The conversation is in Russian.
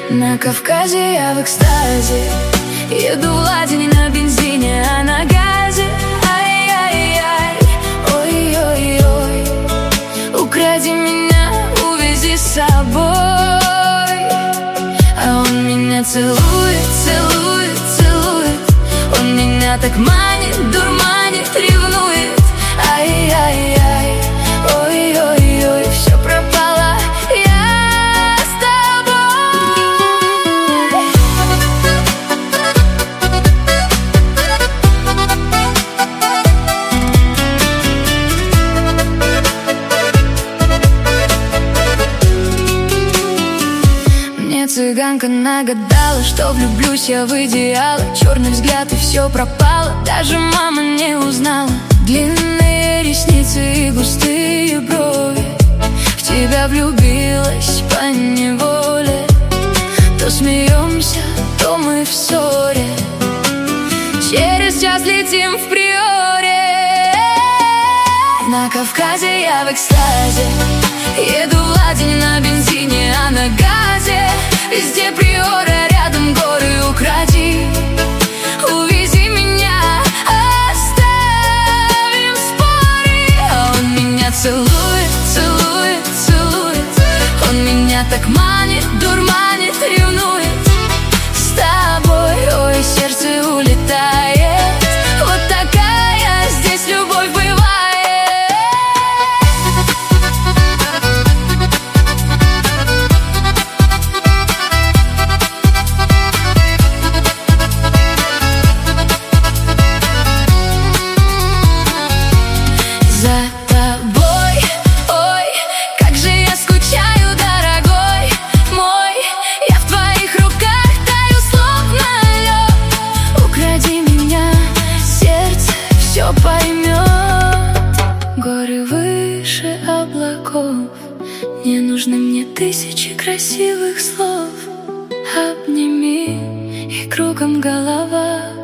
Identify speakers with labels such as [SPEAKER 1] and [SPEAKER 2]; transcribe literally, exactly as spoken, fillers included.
[SPEAKER 1] На Кавказе я в экстазе, еду в Ладине на бензине, а на газе. Ай-яй-яй, ой-ой-ой, укради меня, увези с собой. А он меня целует, целует, целует, он меня так манит, дурманит, ревнует. Ай-яй-яй, ой-ой-ой, все пропало, я с тобой. Мне цыганка нагадала, что влюблюсь я в идеал. Черный взгляд и все пропало, даже мама не узнала. Длинные ресницы и густые брови, в тебя влюбилась поневоле. То смеемся, то мы в ссоре, через час летим в Приоре. На Кавказе я в экстазе, еду в Ладине на бензине, а на газе. Везде Приора, рядом горы, укради, увези меня, оставим споры. А он меня целует, целует, целует, он меня так манит, дурманит, ревнует. С тобой, ой, сердце улетает, вот такая здесь любовь бывает. Горы выше облаков, не нужны мне тысячи красивых слов. Обними, и кругом голова.